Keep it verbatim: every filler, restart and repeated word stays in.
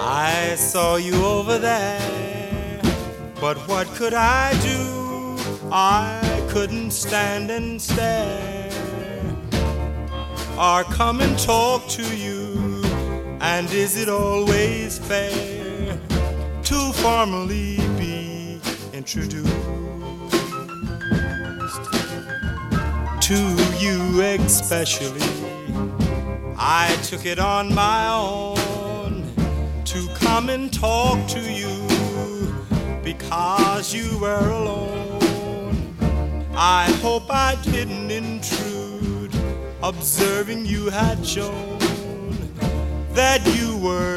I saw you over there, but what could I do? I couldn't stand and stare, or come and talk to you. And is it always fair to formally be introduced to you especially? I took it on my own to come and talk to you because you were alone. I hope I didn't intrude, observing you had shown that you were